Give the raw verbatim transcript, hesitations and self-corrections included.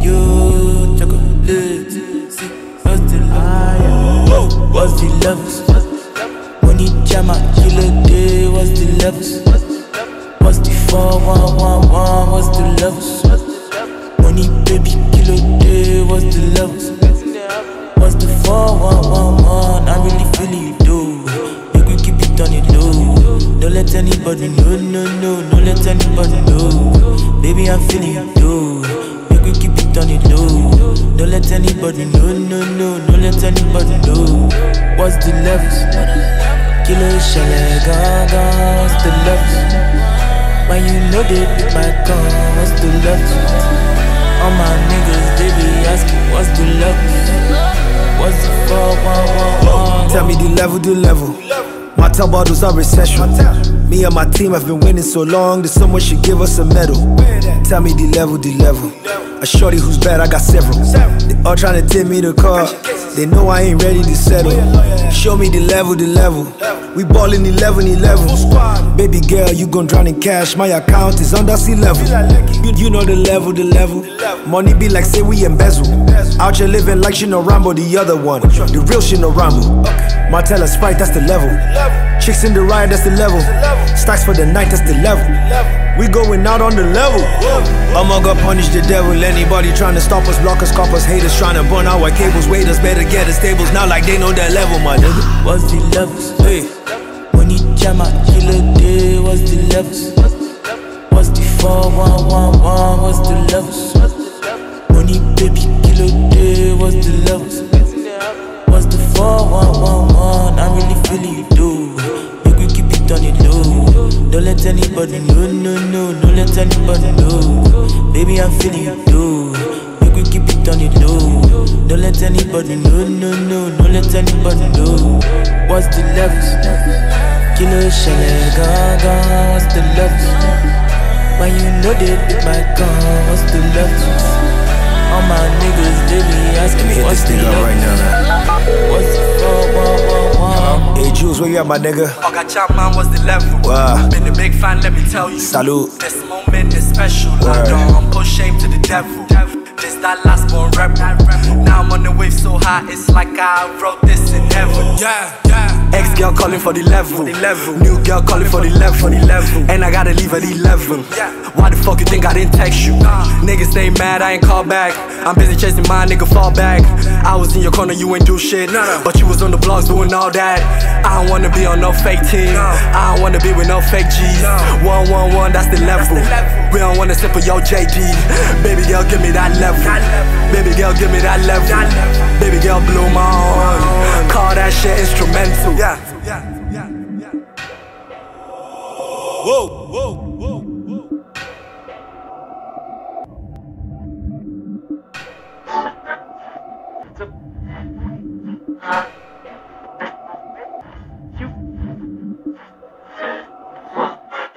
you, chocolate. See, what's the levels? What's the levels? Money jama, killer day, what's the levels? What's the four one one one? What's the levels? Money baby, killer day, what's the levels? What's the four one one one? I really feel you do. Make we keep it on it low. Don't let anybody know, no, no, don't let anybody know. Baby, I'm feeling you do. Make we keep it on it low. Don't let anybody know, no, no, don't let anybody know. What's the levels? Kilo shele gaga, what's the levels? When you know they pick my gun, what's the levels? All my niggas, they be asking, what's the levels? What's the four one one one? Tell me the level, the level. My top bottles are recession. Me and my team have been winning so long that someone should give us a medal. Tell me the level, the level. A shorty who's bad, I got several. They all trying to take me to court. They know I ain't ready to settle. Show me the level, the level. We ballin' eleven eleven. Baby girl, you gon' drown in cash. My account is under sea level. You, you know the level, the level. Money be like say we embezzle. Out here living like Shino Rambo, the other one. The real Shino Rambo. Martella Sprite, that's the level. Chicks in the riot, that's the level. Stacks for the night, that's the level. We going out on the level. I'ma go punish the devil. Anybody trying to stop us, block us, cop us, haters trying to burn our cables. Waiters better get the stables now like they know that level, my nigga. What's the levels? Hey, money jama, killer day. What's the levels? What's the four one one one? What's the levels? Money baby, killer day. What's the levels? What's the four one one one? I really feel you do. Make we keep it on it low. Don't let anybody know, no, no, don't let anybody know. Baby, I'm feeling you do. Make we keep it on it low. Don't let anybody know, no, no, don't let anybody know. What's the levels? Kilo shele gaga, what's the levels? When you know they pick my gun, what's the levels? All my niggas, they be asking me what's the levels? Right now, man. What's the four one one one? Hey Jules, where you at, my nigga? I got chop, man, what's the level? Wow. Been a big fan, let me tell you. Salute. This moment is special. I don't put shame to the devil. This that last born rap. Now I'm on the wave so high, it's like I wrote this in heaven. Yeah, yeah. Ex girl calling for the level. The level. New girl calling for the level. For the level. And I gotta leave at eleven. Yeah. Why the fuck you think I didn't text you? Nah. Niggas stay mad, I ain't call back. I'm busy chasing my nigga, fall back. I was in your corner, you ain't do shit. Nah. But you was on the blogs doing all that. I don't wanna be on no fake team. Nah. I don't wanna be with no fake G's. Nah. One one one, that's the level. That's the level. We don't wanna sip of your J D. Baby girl, give me that level. That level. Baby girl, give me that level. That level. Baby girl, blow my horn. Call that shit instrumental. Yeah. Yeah. Yeah. Yeah. Whoa, whoa, whoa, whoa.